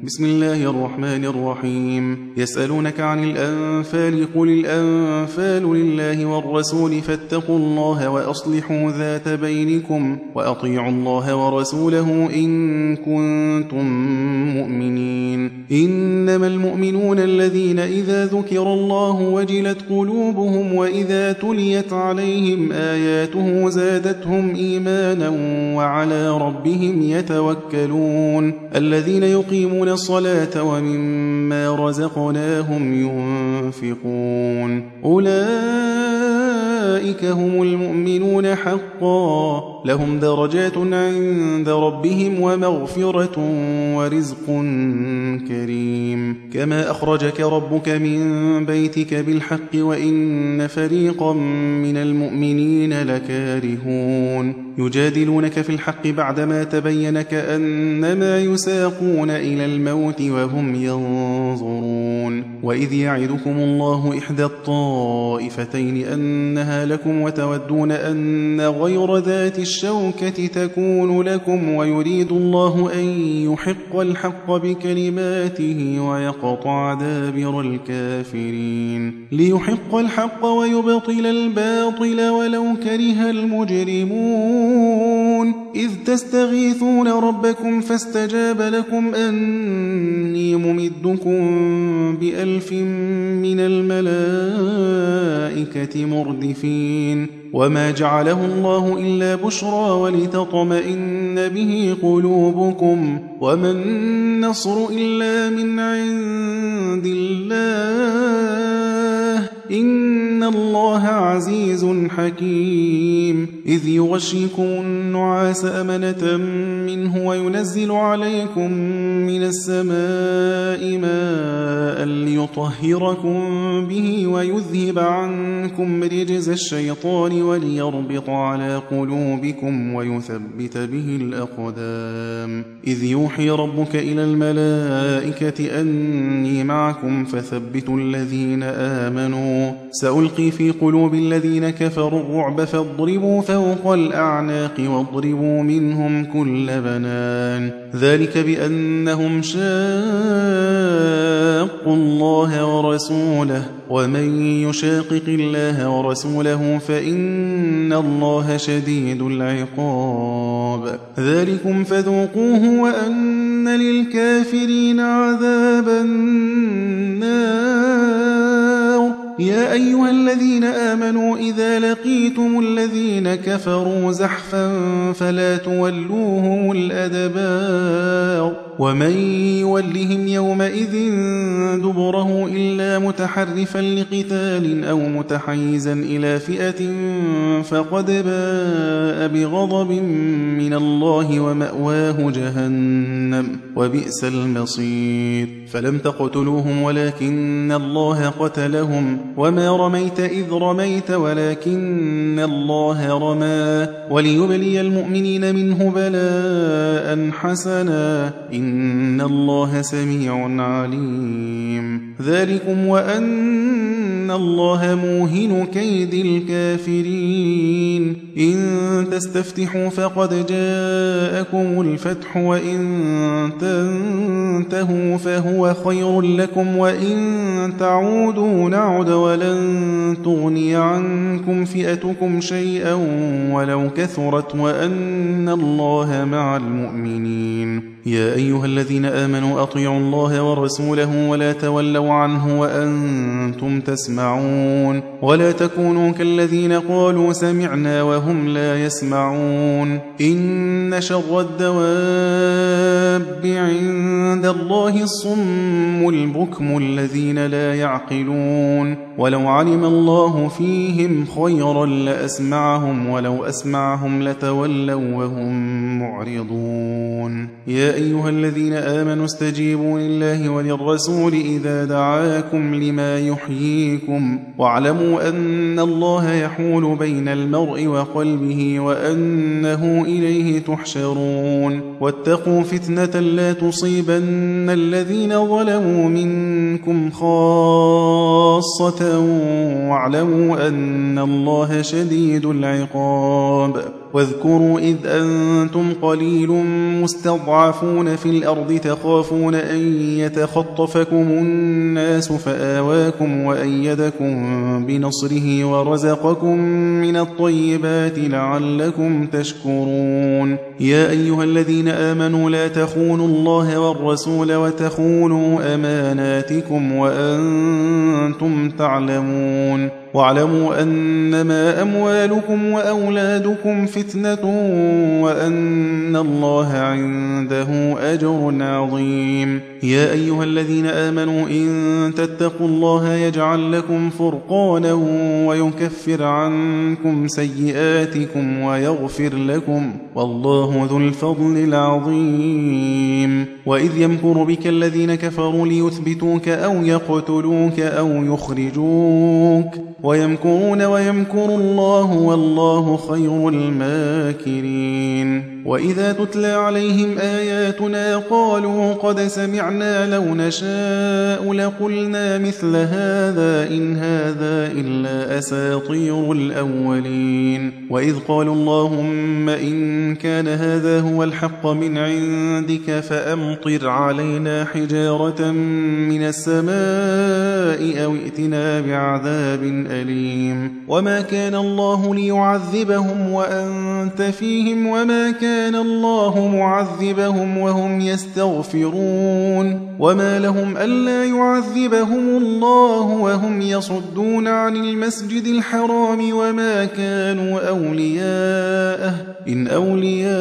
بسم الله الرحمن الرحيم. يسألونك عن الأنفال قل الأنفال لله والرسول فاتقوا الله وأصلحوا ذات بينكم وأطيعوا الله ورسوله إن كنتم مؤمنين. إنما المؤمنون الذين إذا ذكر الله وجلت قلوبهم وإذا تليت عليهم آياته زادتهم إيمانا وعلى ربهم يتوكلون. الذين يقيمون الصلاة ومما رزقناهم ينفقون أولئك هم المؤمنون حقا لهم درجات عند ربهم ومغفرة ورزق كريم. كما أخرجك ربك من بيتك بالحق وإن فريقا من المؤمنين لكارهون. يجادلونك في الحق بعدما تبين كأنما يساقون إلى الموت وهم ينظرون. وإذ يعدكم الله إحدى الطائفتين أنها لكم وتودون أن غير ذات الشوكة تكون لكم ويريد الله أن يحق الحق بكلماته ويقطع دابر الكافرين. ليحق الحق ويبطل الباطل ولو كره المجرمون. إذ تستغيثون ربكم فاستجاب لكم أني ممدكم ب1000 من الملائكة مردفين. وما جعله الله إلا بشرى ولتطمئن به قلوبكم وما النصر إلا من عند الله إن الله عزيز حكيم. إذ يغشيكم النعاس أمنة منه وينزل عليكم من السماء ماء ليطهركم به ويذهب عنكم رجز الشيطان وليربط على قلوبكم ويثبت به الأقدام. إذ يوحي ربك إلى الملائكة أني معكم فثبتوا الذين آمنوا سألقي في قلوب الذين كفروا الرعب فاضربوا فوق الأعناق واضربوا منهم كل بنان. ذلك بأنهم شاقوا الله ورسوله ومن يشاقق الله ورسوله فإن الله شديد العقاب. ذلكم فذوقوه وأن للكافرين عذاب النار. يا أيها الذين آمنوا إذا لقيتم الذين كفروا زحفا فلا تولوهم الأدبار. ومن يولهم يومئذ دبره إلا متحرفا لقتال أو متحيزا إلى فئة فقد باء بغضب من الله ومأواه جهنم وبئس المصير. فلم تقتلوهم ولكن الله قتلهم وما رميت إذ رميت ولكن الله رمى وليبلي المؤمنين منه بلاء حسنا إن الله سميع عليم. ذلكم وأن الله موهن كيد الكافرين. إن تستفتحوا فقد جاءكم الفتح وإن تنتهوا فهو خير لكم وإن تعودوا نعد ولن تغني عنكم فئتكم شيئا ولو كثرت وأن الله مع المؤمنين. يا أيها الذين آمنوا أطيعوا الله ورسوله ولا تولوا عنه وأنتم تسمعون. ولا تكونوا كالذين قالوا سمعنا وهم لا يسمعون. إن شر الدواب عند الله الصم البكم الذين لا يعقلون. ولو علم الله فيهم خيرا لأسمعهم ولو أسمعهم لتولوا وهم معرضون. يا أيها الذين آمنوا استجيبوا لله وللرسول إذا دعاكم لما يحييكم واعلموا أن الله يحول بين المرء وقلبه وأنه إليه تحشرون. واتقوا فتنة لا تصيبن الذين ظلموا منكم خاصة واعلموا أن الله شديد العقاب. واذكروا إذ أنتم قليل مستضعفون في الأرض تخافون أن يتخطفكم الناس فآواكم وأيدكم بنصره ورزقكم من الطيبات لعلكم تشكرون يا أيها الذين آمنوا لا تخونوا الله والرسول وتخونوا أماناتكم وأنتم تعلمون واعلموا أنما أموالكم وأولادكم فتنة وأن الله عنده أجر عظيم يا أيها الذين آمنوا إن تتقوا الله يجعل لكم فرقانا ويكفر عنكم سيئاتكم ويغفر لكم والله ذو الفضل العظيم وإذ يمكر بك الذين كفروا ليثبتوك أو يقتلوك أو يخرجوك ويمكرون ويمكر الله والله خير الماكرين وإذا تتلى عليهم آياتنا قالوا قد سمعنا لو نشاء لقلنا مثل هذا إن هذا إلا أساطير الأولين وإذ قالوا اللهم إن كان هذا هو الحق من عندك فأمطر علينا حجارة من السماء أو ائتنا بعذاب أليم وما كان الله ليعذبهم وأنت فيهم وما كان الله معذبهم وهم يستغفرون وما لهم ألا يعذبهم الله وهم يصدون عن المسجد الحرام وما كانوا أولياءه إن أولياؤه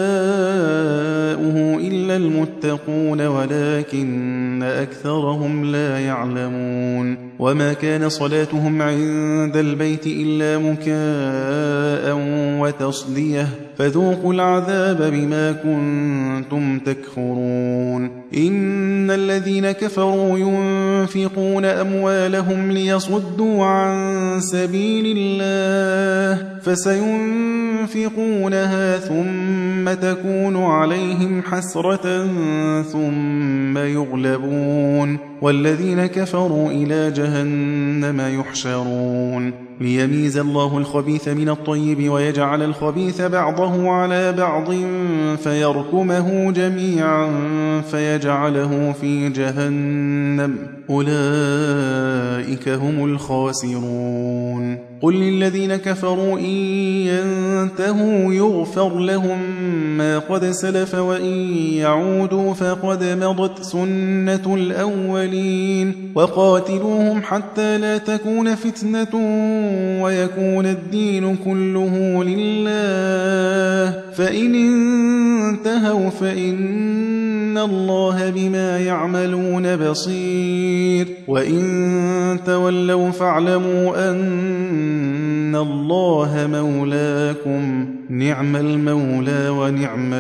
إلا المتقون ولكن أكثرهم لا يعلمون وما كان صلاتهم عند البيت إلا مكاء وتصدية فذوقوا العذاب بما كنتم تكفرون إن الذين كفروا ينفقون أموالهم ليصدوا عن سبيل الله فسينفقونها ثم تكون عليهم حسرة ثم يغلبون والذين كفروا إلى جهنم يحشرون ليميز الله الخبيث من الطيب ويجعل الخبيث بعضه على بعض فيركمه جميعا فيجعله في جهنم أولئك هم الخاسرون قل للذين كفروا إن ينتهوا يغفر لهم ما قد سلف وإن يعودوا فقد مضت سنة الأولين وقاتلوهم حتى لا تكون فتنة ويكون الدين كله لله فإن انتهوا فإن الله بما يعملون بصير وإن تولوا فاعلموا أن الله مولاكم نعم المولى ونعم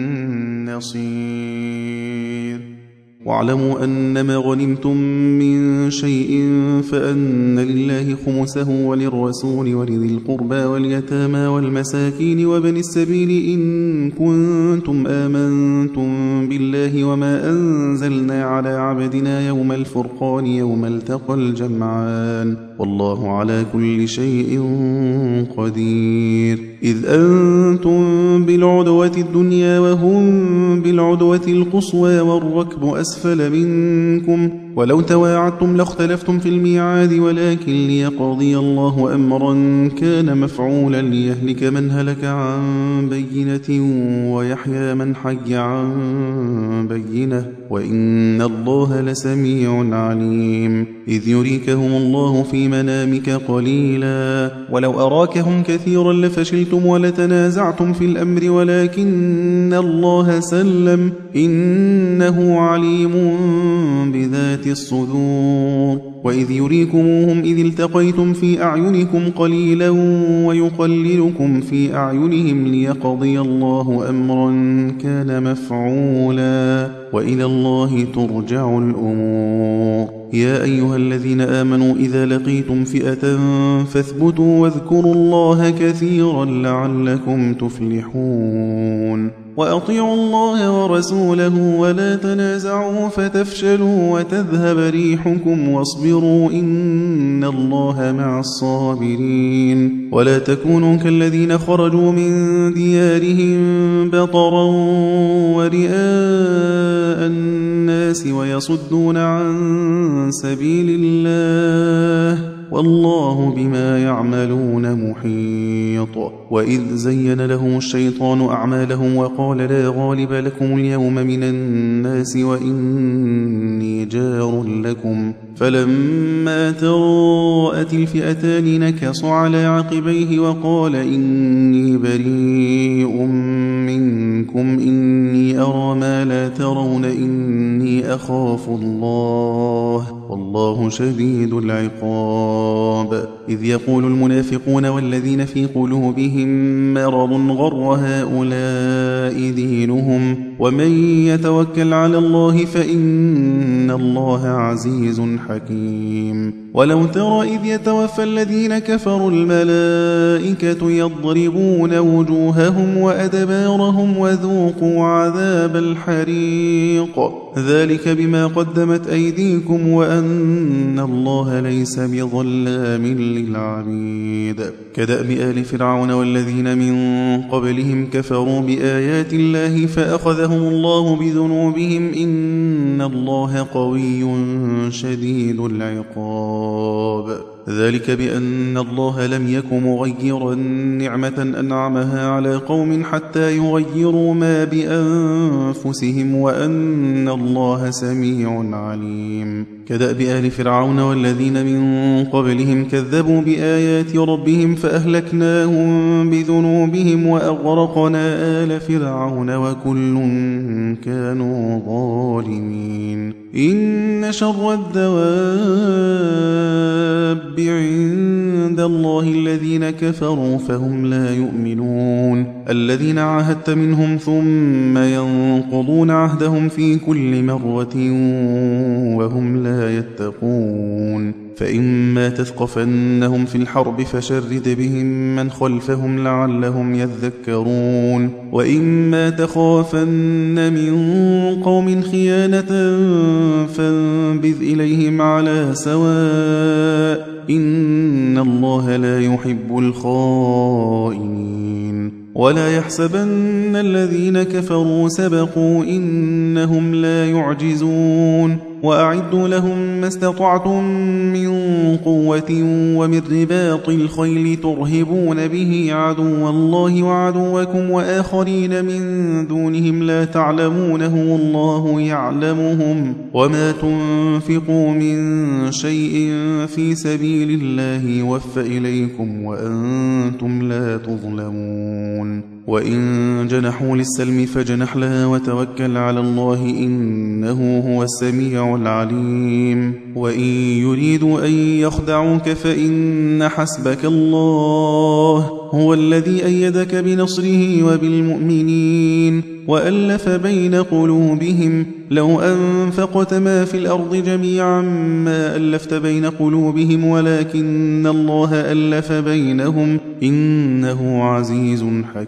النصير واعلموا أنما غنمتم من شيء فأن لله خمسه وللرسول ولذي القربى واليتامى والمساكين وابن السبيل إن كنتم آمنتم بالله وما أنزلنا على عبدنا يوم الفرقان يوم التقى الجمعان والله على كل شيء قدير إذ أنتم بالعدوة الدنيا وهم بالعدوة القصوى والركب أسفل منكم ولو تواعدتم لاختلفتم في الميعاد ولكن ليقضي الله أمرا كان مفعولا ليهلك من هلك عن بينة ويحيى من حي عن بينة وإن الله لسميع عليم إذ يريكهم الله في منامك قليلا ولو أراكهم كثيرا لفشلتم ولتنازعتم في الأمر ولكن الله سلم إنه عليم بذات الصدور وإذ يريكموهم إذ التقيتم في أعينكم قليلا ويقللكم في أعينهم ليقضي الله أمرا كان مفعولا وإلى الله ترجع الأمور يا أيها الذين آمنوا إذا لقيتم فئة فاثبتوا واذكروا الله كثيرا لعلكم تفلحون وأطيعوا الله ورسوله ولا تنازعوا فتفشلوا وتذهب ريحكم واصبروا إن الله مع الصابرين ولا تكونوا كالذين خرجوا من ديارهم بطرا ورئاء الناس ويصدون عن سبيل الله والله بما يعملون محيط. وإذ زين لهم الشيطان أعمالهم وقال لا غالب لكم اليوم من الناس وإني جار لكم فلما تراءت الفئتان نكص على عقبيه وقال إني بريء منكم إني أرى ما لا ترون إني أخاف الله والله شديد العقاب. إذ يقول المنافقون والذين في قلوبهم مرض غر هؤلاء دينهم ومن يتوكل على الله فإن الله عزيز حكيم. ولو ترى إذ يتوفى الذين كفروا الملائكة يضربون وجوههم وأدبارهم وذوقوا عذاب الحريق ذلك بما قدمت أيديكم وأن الله ليس بظلام للعبيد. كدأب آل فرعون والذين من قبلهم كفروا بآيات الله فأخذهم الله بذنوبهم إن الله قوي شديد العقاب. ذلك بأن الله لم يك مغيرا نعمة أنعمها على قوم حتى يغيروا ما بأنفسهم وأن الله سميع عليم. كدأب آل فرعون والذين من قبلهم كذبوا بآيات ربهم فأهلكناهم بذنوبهم وأغرقنا آل فرعون وكل كانوا ظالمين. إن شر الدواب عند الله الذين كفروا فهم لا يؤمنون الذين عاهدت منهم ثم ينقضون عهدهم في كل مرة وهم لا يتقون. فإما تثقفنهم في الحرب فشرد بهم من خلفهم لعلهم يذكرون وإما تخافن من قوم خيانة فانبذ إليهم على سواء إن الله لا يحب الخائنين. ولا يحسبن الذين كفروا سبقوا إنهم لا يعجزون. وأعدوا لهم ما استطعتم من قوة ومن رباط الخيل ترهبون به عدو الله وعدوكم وآخرين من دونهم لا تعلمونهم الله يعلمهم وما تنفقوا من شيء في سبيل الله يوفى إليكم وأنتم لا تظلمون. وإن جنحوا للسلم فاجنح لها وتوكل على الله إنه هو السميع العليم. وإن يريدوا أن يخدعوك فإن حسبك الله هو الذي أيدك بنصره وبالمؤمنين وألف بين قلوبهم لو أنفقت ما في الأرض جميعا ما ألفت بين قلوبهم ولكن الله ألف بينهم إنه عزيز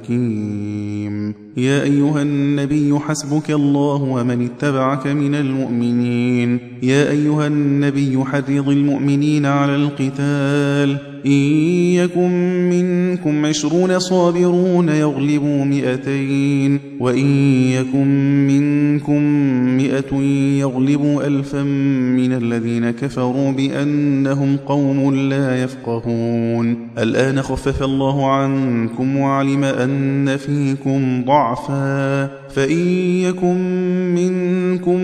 حكيم. يا أيها النبي حسبك الله ومن اتبعك من المؤمنين. يا أيها النبي حرض المؤمنين على القتال إن يكن منكم 20 صابرون يغلبوا 200 وإن يكن منكم 100 يغلبوا 1000 من الذين كفروا بأنهم قوم لا يفقهون. الآن خفف الله عنكم وعلم أن فيكم ضعفا فإن يكن منكم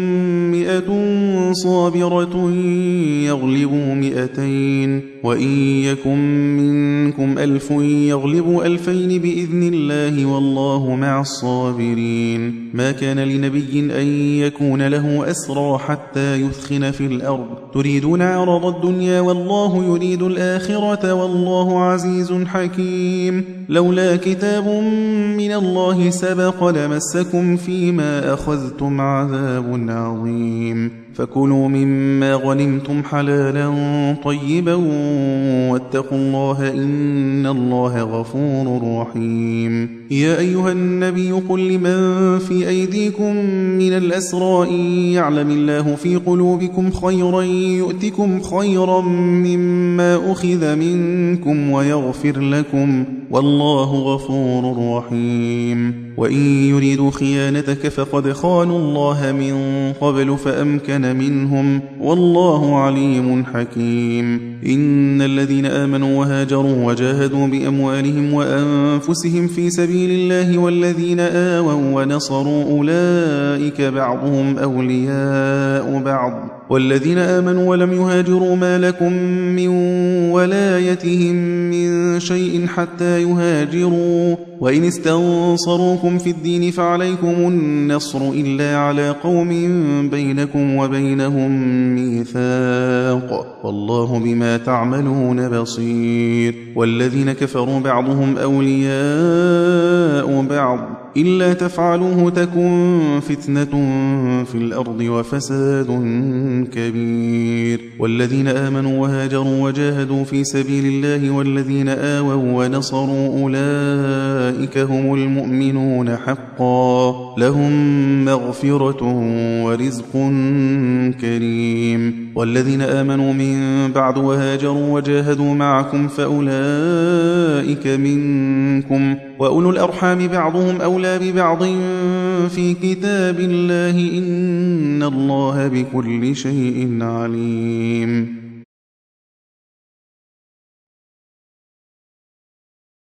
100 صابرة يغلبوا 200 وإن يكن منكم 1000 يغلبوا 2000 بإذن الله والله مع الصابرين. ما كان لنبي أن يكون له أسرى حتى يثخن في الأرض تريدون عرض الدنيا والله يريد الآخرة والله عزيز حكيم. لولا كتاب من الله سبق لمسكم يمسكم فيما أخذتم عذاب عظيم فكلوا مما غنمتم حلالا طيبا واتقوا الله إن الله غفور رحيم يا أيها النبي قل لمن في أيديكم من الأسرى إن يعلم الله في قلوبكم خيرا يؤتكم خيرا مما أخذ منكم ويغفر لكم والله غفور رحيم وإن يريدوا خيانتك فقد خانوا الله من قبل فأمكن منهم والله عليم حكيم إن الذين آمنوا وهاجروا وجاهدوا بأموالهم وأنفسهم في سبيل الله والذين آووا ونصروا أولئك بعضهم أولياء بعض والذين آمنوا ولم يهاجروا ما لكم من ولايتهم من شيء حتى يهاجروا وإن استنصروكم في الدين فعليكم النصر إلا على قوم بينكم وبينهم ميثاق والله بما تعملون بصير والذين كفروا بعضهم أولياء بعض إلا تفعلوه تكن فتنة في الأرض وفساد كبير والذين آمنوا وهاجروا وجاهدوا في سبيل الله والذين آووا ونصروا أولئك هم المؤمنون حقا لهم مغفرة ورزق كريم والذين آمنوا من بعد وهاجروا وجاهدوا معكم فأولئك منكم وأولو الأرحام بعضهم أولى ببعض في كتاب الله إن الله بكل شيء عليم